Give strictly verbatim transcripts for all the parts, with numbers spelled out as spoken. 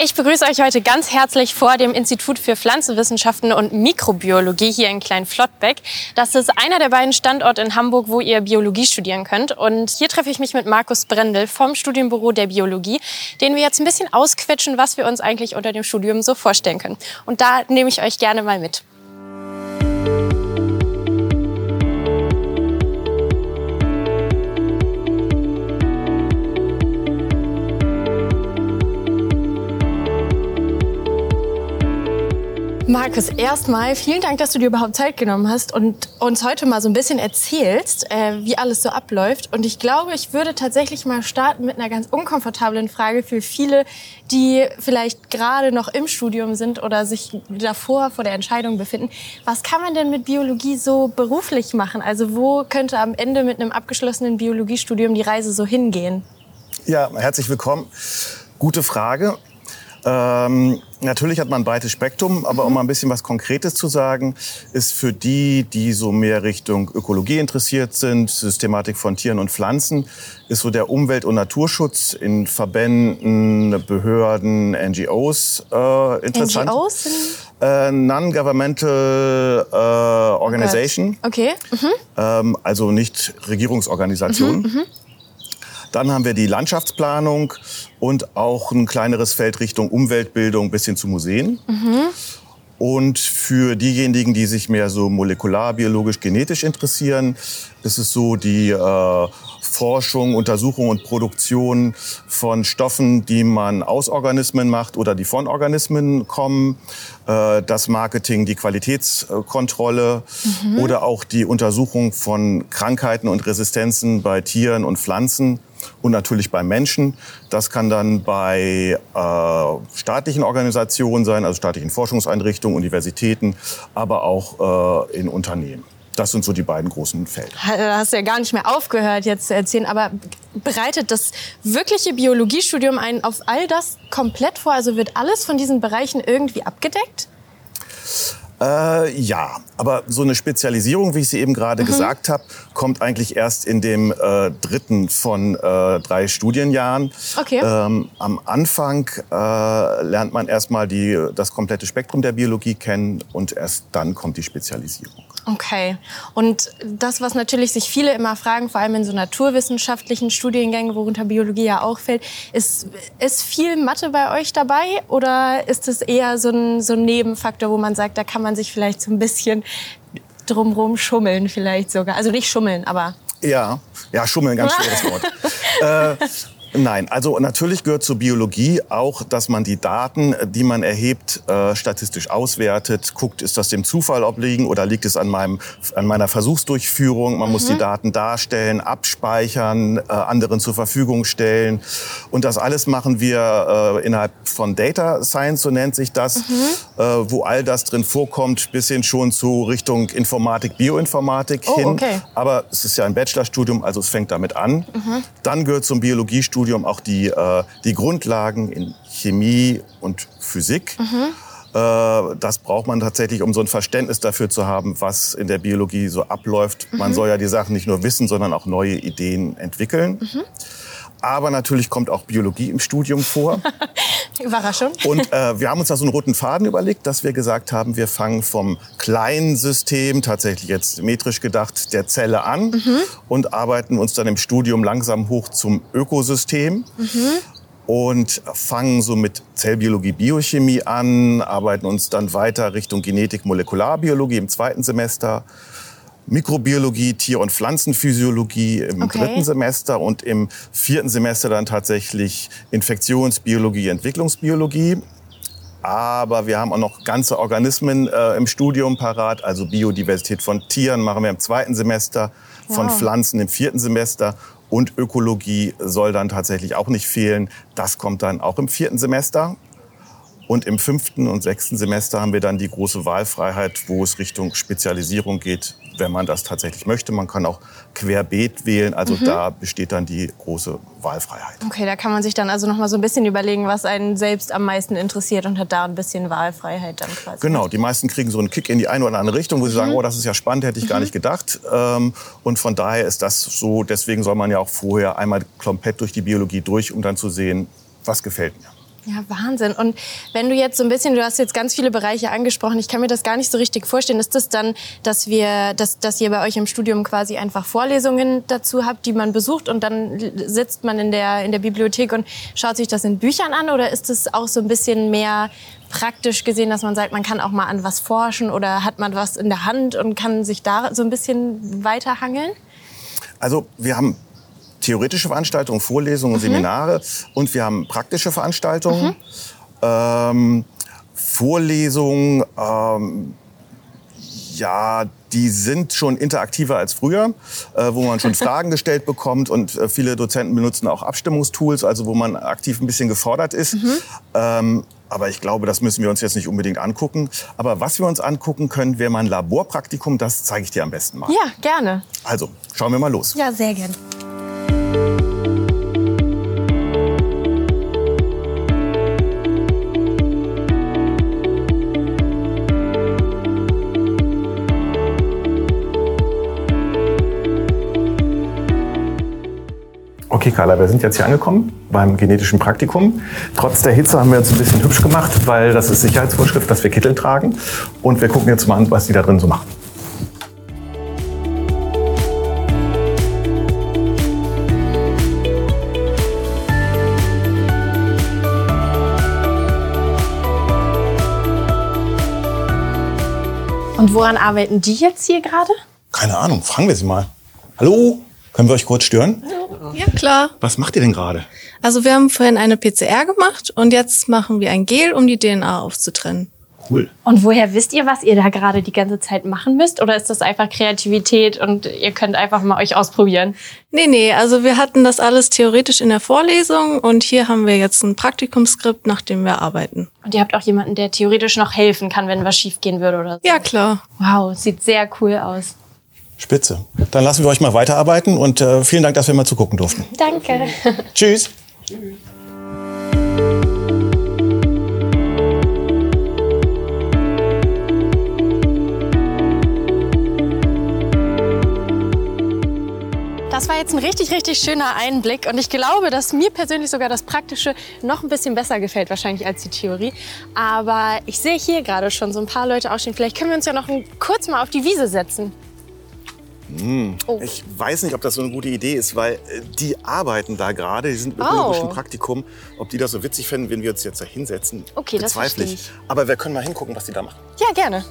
Ich begrüße euch heute ganz herzlich vor dem Institut für Pflanzenwissenschaften und Mikrobiologie hier in Klein-Flottbek. Das ist einer der beiden Standorte in Hamburg, wo ihr Biologie studieren könnt. Und hier treffe ich mich mit Markus Brendel vom Studienbüro der Biologie, den wir jetzt ein bisschen ausquetschen, was wir uns eigentlich unter dem Studium so vorstellen können. Und da nehme ich euch gerne mal mit. Markus, erstmal vielen Dank, dass du dir überhaupt Zeit genommen hast und uns heute mal so ein bisschen erzählst, äh, wie alles so abläuft. Und ich glaube, ich würde tatsächlich mal starten mit einer ganz unkomfortablen Frage für viele, die vielleicht gerade noch im Studium sind oder sich davor vor der Entscheidung befinden. Was kann man denn mit Biologie so beruflich machen? Also wo könnte am Ende mit einem abgeschlossenen Biologiestudium die Reise so hingehen? Ja, herzlich willkommen. Gute Frage. Ähm, natürlich hat man ein breites Spektrum, aber um mal ein bisschen was Konkretes zu sagen, ist für die, die so mehr Richtung Ökologie interessiert sind, Systematik von Tieren und Pflanzen, ist so der Umwelt- und Naturschutz in Verbänden, Behörden, N G Os äh, interessant. N G Os? Äh, Non-Governmental äh, Organization. Oh okay. Mhm. Ähm, also nicht Regierungsorganisationen. Mhm, Dann haben wir die Landschaftsplanung und auch ein kleineres Feld Richtung Umweltbildung bis hin zu Museen. Mhm. Und für diejenigen, die sich mehr so molekular, biologisch, genetisch interessieren, ist es so die äh, Forschung, Untersuchung und Produktion von Stoffen, die man aus Organismen macht oder die von Organismen kommen. Äh, das Marketing, die Qualitätskontrolle mhm. oder auch die Untersuchung von Krankheiten und Resistenzen bei Tieren und Pflanzen. Und natürlich bei Menschen. Das kann dann bei äh, staatlichen Organisationen sein, also staatlichen Forschungseinrichtungen, Universitäten, aber auch äh, in Unternehmen. Das sind so die beiden großen Felder. Da hast du ja gar nicht mehr aufgehört, jetzt zu erzählen. Aber bereitet das wirkliche Biologiestudium einen auf all das komplett vor? Also wird alles von diesen Bereichen irgendwie abgedeckt? Äh, ja, aber so eine Spezialisierung, wie ich sie eben gerade mhm. gesagt habe, kommt eigentlich erst in dem äh, dritten von äh, drei Studienjahren. Okay. Ähm, am Anfang äh, lernt man erstmal die, das komplette Spektrum der Biologie kennen und erst dann kommt die Spezialisierung. Okay. Und das, was natürlich sich viele immer fragen, vor allem in so naturwissenschaftlichen Studiengängen, worunter Biologie ja auch fällt, ist, ist viel Mathe bei euch dabei oder ist es eher so ein, so ein Nebenfaktor, wo man sagt, da kann man sich vielleicht so ein bisschen drumrum schummeln vielleicht sogar. Also nicht schummeln, aber... Ja, ja, schummeln, ganz schweres Wort. äh, Nein, also natürlich gehört zur Biologie auch, dass man die Daten, die man erhebt, äh, statistisch auswertet, guckt, ist das dem Zufall obliegen oder liegt es an meinem, an meiner Versuchsdurchführung. Man mhm. muss die Daten darstellen, abspeichern, äh, anderen zur Verfügung stellen. Und das alles machen wir äh, innerhalb von Data Science, so nennt sich das, mhm. äh, wo all das drin vorkommt, bis hin schon zu Richtung Informatik, Bioinformatik oh, hin. Okay. Aber es ist ja ein Bachelorstudium, also es fängt damit an. Mhm. Dann gehört zum Biologiestudium auch die, äh, die Grundlagen in Chemie und Physik. Mhm. Äh, das braucht man tatsächlich, um so ein Verständnis dafür zu haben, was in der Biologie so abläuft. Mhm. Man soll ja die Sachen nicht nur wissen, sondern auch neue Ideen entwickeln. Mhm. Aber natürlich kommt auch Biologie im Studium vor. Überraschung. Und äh, wir haben uns da so einen roten Faden überlegt, dass wir gesagt haben, wir fangen vom kleinen System, tatsächlich jetzt metrisch gedacht, der Zelle an mhm. und arbeiten uns dann im Studium langsam hoch zum Ökosystem. Mhm. Und fangen so mit Zellbiologie, Biochemie an, arbeiten uns dann weiter Richtung Genetik, Molekularbiologie im zweiten Semester. Mikrobiologie, Tier- und Pflanzenphysiologie im okay. dritten Semester und im vierten Semester dann tatsächlich Infektionsbiologie, Entwicklungsbiologie. Aber wir haben auch noch ganze Organismen äh, im Studium parat, also Biodiversität von Tieren machen wir im zweiten Semester, wow. von Pflanzen im vierten Semester und Ökologie soll dann tatsächlich auch nicht fehlen. Das kommt dann auch im vierten Semester. Und im fünften und sechsten Semester haben wir dann die große Wahlfreiheit, wo es Richtung Spezialisierung geht, wenn man das tatsächlich möchte. Man kann auch querbeet wählen, also mhm. da besteht dann die große Wahlfreiheit. Okay, da kann man sich dann also noch mal so ein bisschen überlegen, was einen selbst am meisten interessiert und hat da ein bisschen Wahlfreiheit dann quasi. Genau, die meisten kriegen so einen Kick in die eine oder andere Richtung, wo sie mhm. sagen, oh, das ist ja spannend, hätte ich mhm. gar nicht gedacht. Und von daher ist das so, deswegen soll man ja auch vorher einmal komplett durch die Biologie durch, um dann zu sehen, was gefällt mir. Ja, Wahnsinn. Und wenn du jetzt so ein bisschen, du hast jetzt ganz viele Bereiche angesprochen, ich kann mir das gar nicht so richtig vorstellen. Ist das dann, dass wir, dass, dass ihr bei euch im Studium quasi einfach Vorlesungen dazu habt, die man besucht und dann sitzt man in der, in der Bibliothek und schaut sich das in Büchern an? Oder ist es auch so ein bisschen mehr praktisch gesehen, dass man sagt, man kann auch mal an was forschen oder hat man was in der Hand und kann sich da so ein bisschen weiterhangeln? Also wir haben theoretische Veranstaltungen, Vorlesungen, mhm. Seminare und wir haben praktische Veranstaltungen. Mhm. Ähm, Vorlesungen, ähm, ja, die sind schon interaktiver als früher, äh, wo man schon Fragen gestellt bekommt und äh, viele Dozenten benutzen auch Abstimmungstools, also wo man aktiv ein bisschen gefordert ist. Mhm. Ähm, aber ich glaube, das müssen wir uns jetzt nicht unbedingt angucken. Aber was wir uns angucken können, wäre mal ein Laborpraktikum, das zeige ich dir am besten mal. Ja, gerne. Also, schauen wir mal los. Ja, sehr gerne. Okay, Carla, wir sind jetzt hier angekommen beim genetischen Praktikum. Trotz der Hitze haben wir uns ein bisschen hübsch gemacht, weil das ist Sicherheitsvorschrift, dass wir Kittel tragen. Und wir gucken jetzt mal an, was die da drin so machen. Und woran arbeiten die jetzt hier gerade? Keine Ahnung, fragen wir sie mal. Hallo, können wir euch kurz stören? Ja, klar. Was macht ihr denn gerade? Also wir haben vorhin eine P C R gemacht und jetzt machen wir ein Gel, um die D N A aufzutrennen. Cool. Und woher wisst ihr, was ihr da gerade die ganze Zeit machen müsst? Oder ist das einfach Kreativität und ihr könnt einfach mal euch ausprobieren? Nee, nee, also wir hatten das alles theoretisch in der Vorlesung und hier haben wir jetzt ein Praktikumsskript, nach dem wir arbeiten. Und ihr habt auch jemanden, der theoretisch noch helfen kann, wenn was schief gehen würde oder so? Ja, klar. Wow, sieht sehr cool aus. Spitze. Dann lassen wir euch mal weiterarbeiten und äh, vielen Dank, dass wir mal zugucken durften. Danke. Tschüss. Tschüss. Das war jetzt ein richtig, richtig schöner Einblick und ich glaube, dass mir persönlich sogar das Praktische noch ein bisschen besser gefällt wahrscheinlich als die Theorie. Aber ich sehe hier gerade schon so ein paar Leute aufstehen. Vielleicht können wir uns ja noch kurz mal auf die Wiese setzen. Hm. Oh. Ich weiß nicht, ob das so eine gute Idee ist, weil die arbeiten da gerade, die sind im ökologischen oh. Praktikum. Ob die das so witzig fänden, wenn wir uns jetzt da hinsetzen, okay, das bezweifle ich. Aber wir können mal hingucken, was die da machen. Ja, gerne.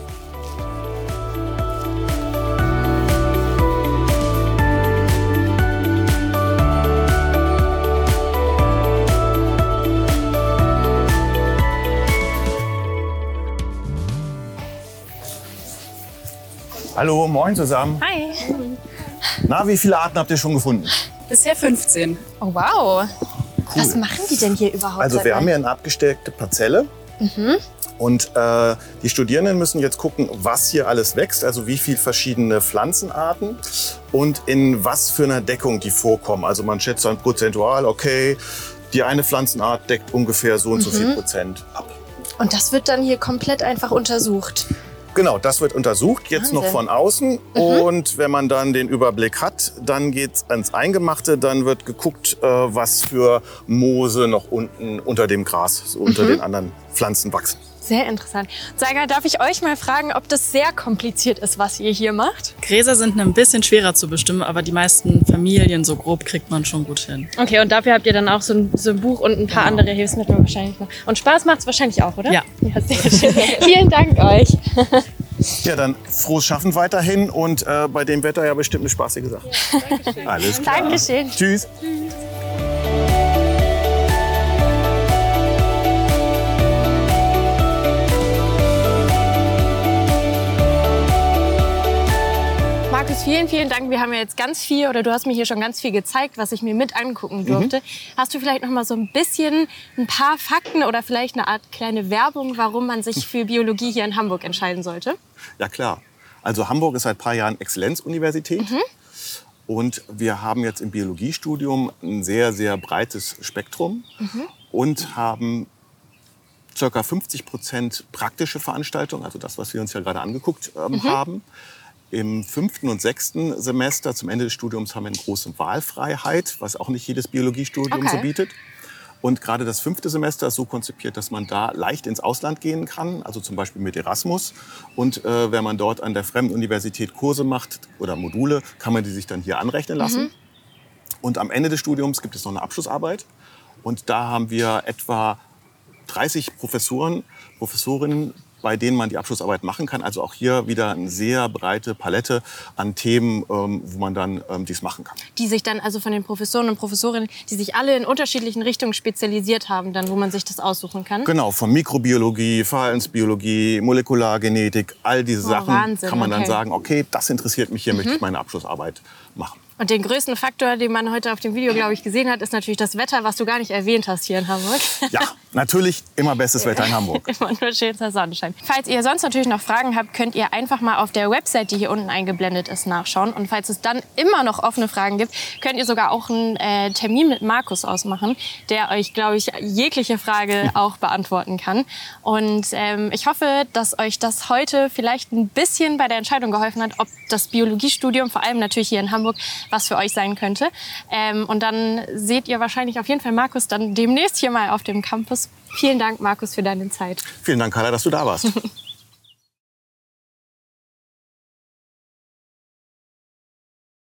Hallo, moin zusammen. Hi. Na, wie viele Arten habt ihr schon gefunden? Bisher fünfzehn. Oh, wow. Cool. Was machen die denn hier überhaupt? Also wir haben hier eine abgesteckte Parzelle. Mhm. Und äh, die Studierenden müssen jetzt gucken, was hier alles wächst, also wie viele verschiedene Pflanzenarten und in was für einer Deckung die vorkommen. Also man schätzt dann prozentual, okay, die eine Pflanzenart deckt ungefähr so und so viel Prozent ab. Und das wird dann hier komplett einfach untersucht? Genau, das wird untersucht, jetzt Wahnsinn. Noch von außen. Mhm. Und wenn man dann den Überblick hat, dann geht's ans Eingemachte. Dann wird geguckt, äh, was für Moose noch unten unter dem Gras, so unter mhm. den anderen Pflanzen wachsen. Sehr interessant. Saga, darf ich euch mal fragen, ob das sehr kompliziert ist, was ihr hier macht? Gräser sind ein bisschen schwerer zu bestimmen, aber die meisten Familien so grob kriegt man schon gut hin. Okay, und dafür habt ihr dann auch so ein, so ein Buch und ein paar genau. andere Hilfsmittel wahrscheinlich noch. Und Spaß macht's wahrscheinlich auch, oder? Ja. Ja, sehr schön. Vielen Dank euch. Ja, dann frohes Schaffen weiterhin und äh, bei dem Wetter ja bestimmt eine spaßige Sache. Ja, Dankeschön. Alles klar. Dankeschön. Tschüss. Tschüss. Markus, vielen, vielen Dank. Wir haben ja jetzt ganz viel, oder du hast mir hier schon ganz viel gezeigt, was ich mir mit angucken durfte. Mhm. Hast du vielleicht noch mal so ein bisschen, ein paar Fakten oder vielleicht eine Art kleine Werbung, warum man sich für Biologie hier in Hamburg entscheiden sollte? Ja, klar. Also Hamburg ist seit ein paar Jahren Exzellenzuniversität. Mhm. Und wir haben jetzt im Biologiestudium ein sehr, sehr breites Spektrum mhm. und haben ca. fünfzig Prozent praktische Veranstaltungen, also das, was wir uns ja gerade angeguckt ähm, mhm. haben. Im fünften und sechsten Semester zum Ende des Studiums haben wir eine große Wahlfreiheit, was auch nicht jedes Biologiestudium okay. so bietet. Und gerade das fünfte Semester ist so konzipiert, dass man da leicht ins Ausland gehen kann, also zum Beispiel mit Erasmus. Und äh, wenn man dort an der Fremduniversität Kurse macht oder Module, kann man die sich dann hier anrechnen lassen. Mhm. Und am Ende des Studiums gibt es noch eine Abschlussarbeit. Und da haben wir etwa dreißig Professoren, Professorinnen, bei denen man die Abschlussarbeit machen kann. Also auch hier wieder eine sehr breite Palette an Themen, ähm, wo man dann ähm, dies machen kann. Die sich dann also von den Professoren und Professorinnen, die sich alle in unterschiedlichen Richtungen spezialisiert haben, dann wo man sich das aussuchen kann? Genau, von Mikrobiologie, Verhaltensbiologie, Molekulargenetik, all diese oh, Sachen Wahnsinn, kann man okay. dann sagen, okay, das interessiert mich, hier mhm. möchte ich meine Abschlussarbeit machen. Und den größten Faktor, den man heute auf dem Video, glaube ich, gesehen hat, ist natürlich das Wetter, was du gar nicht erwähnt hast hier in Hamburg. Ja, natürlich immer bestes Wetter in Hamburg. Immer nur schönster Sonnenschein. Falls ihr sonst natürlich noch Fragen habt, könnt ihr einfach mal auf der Website, die hier unten eingeblendet ist, nachschauen. Und falls es dann immer noch offene Fragen gibt, könnt ihr sogar auch einen äh, Termin mit Markus ausmachen, der euch, glaube ich, jegliche Frage auch beantworten kann. Und ähm, ich hoffe, dass euch das heute vielleicht ein bisschen bei der Entscheidung geholfen hat, ob das Biologiestudium, vor allem natürlich hier in Hamburg, was für euch sein könnte. Ähm, und dann seht ihr wahrscheinlich auf jeden Fall Markus dann demnächst hier mal auf dem Campus. Vielen Dank, Markus, für deine Zeit. Vielen Dank, Carla, dass du da warst.